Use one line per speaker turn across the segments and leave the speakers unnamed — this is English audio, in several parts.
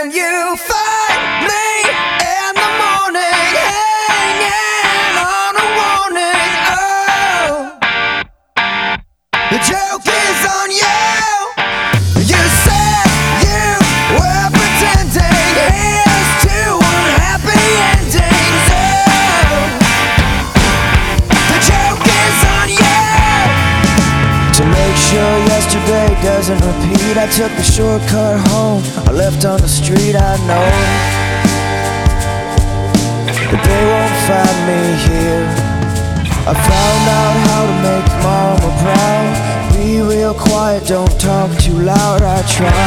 when you find me in the morning, hanging on a warning. Oh, the joke is on you. You said you were pretending. Here's to unhappy endings. Oh, the joke is on you. To make sure yesterday doesn't repeat, I took the shortcut home. I left on the street. I know that they won't find me here. I found out how to make mama proud. Be real quiet, don't talk too loud. I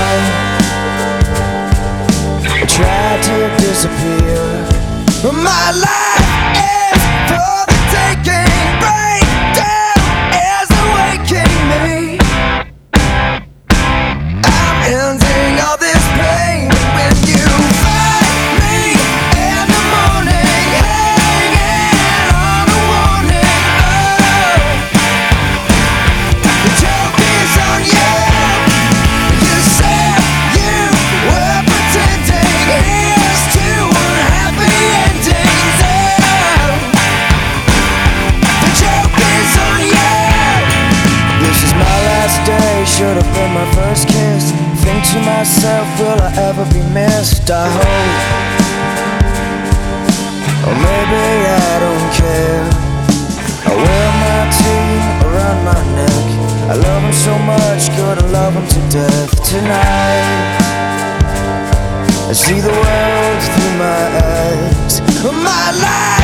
tried to disappear, but my life is for the taking. Breakdown is awakening me. I'm ending all this pain when you find me in the morning, hanging on a warning. Oh, the joke is on you. You said you were pretending. Here's to unhappy endings. Oh, the joke is on you. This is my last day, should have been my first kiss. Think to myself, will I ever be missed? I hope, or maybe I don't care. I wear my team around my neck. I love him so much, gonna love him to death tonight. I see the world through my eyes. My life